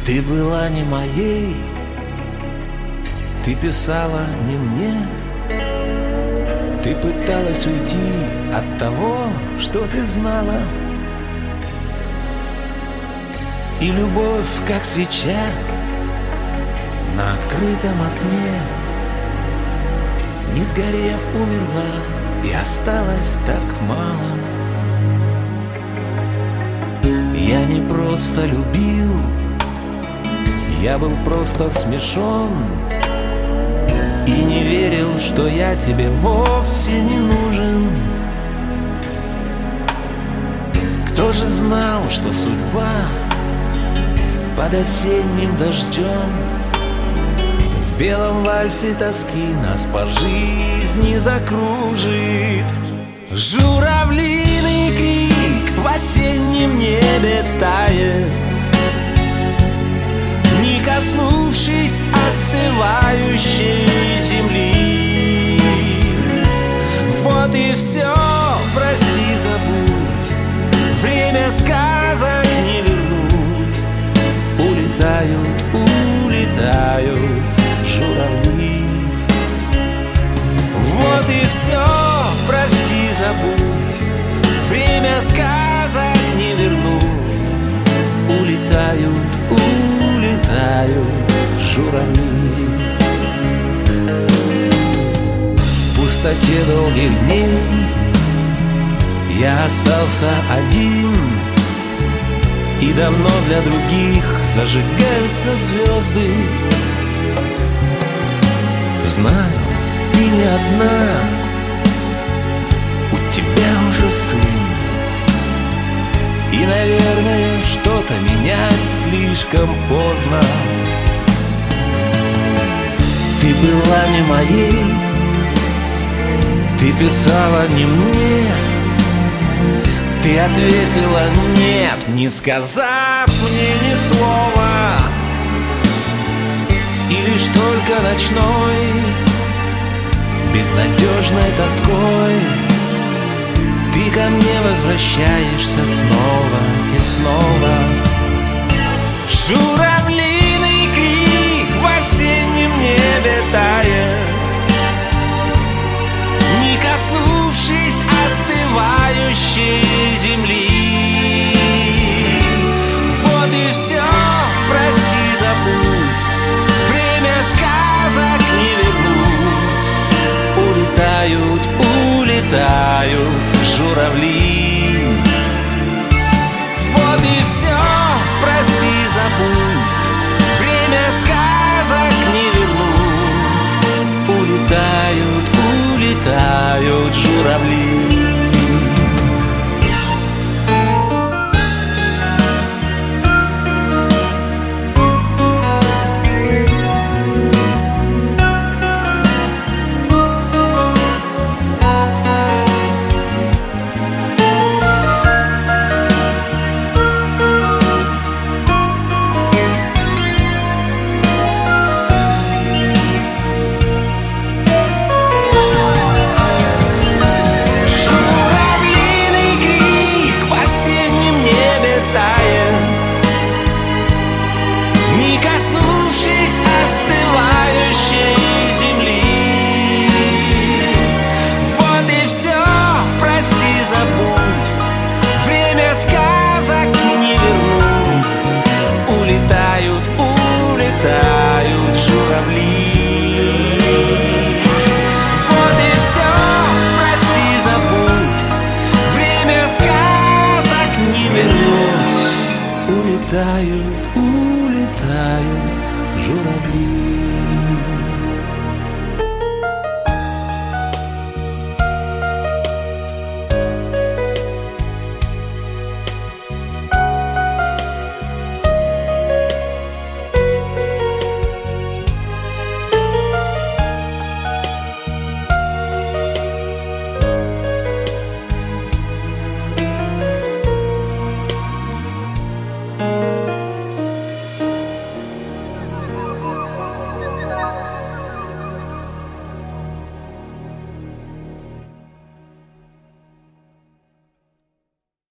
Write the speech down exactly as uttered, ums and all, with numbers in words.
Ты была не моей, ты писала не мне. Ты пыталась уйти от того, что ты знала. И любовь, как свеча на открытом окне, не сгорев, умерла, и осталось так мало. Я не просто любил, я был просто смешон и не верил, что я тебе вовсе не нужен. Кто же знал, что судьба под осенним дождем в белом вальсе тоски нас по жизни закружит? Журавлиный крик в осеннем небе тает, не коснувшись остывающей земли. Вот и все, прости, забудь, время сказок не вернуть. Улетают, улетают журавли. Вот и все, прости, забудь, время сказок не вернуть. Улетают, улетают журавли. В пустоте долгих дней я остался один, и давно для других зажигаются звезды. Знаю, ты не одна, у тебя уже сын, и, наверное, что-то менять слишком поздно. Ты была не моей, ты писала не мне. Ты ответила нет, не сказав мне ни слова. И лишь только ночной, безнадежной тоской, ты ко мне возвращаешься снова и снова. Журавлиный крик в осеннем небе тает, не коснувшись остывающей земли. Вот и все, прости, забудь, время сказок не вернуть. Улетают, улетают журавли. Вот и все, прости, забудь, время сказок не вернуть. Улетают, улетают журавли. Улетают, улетают журавли.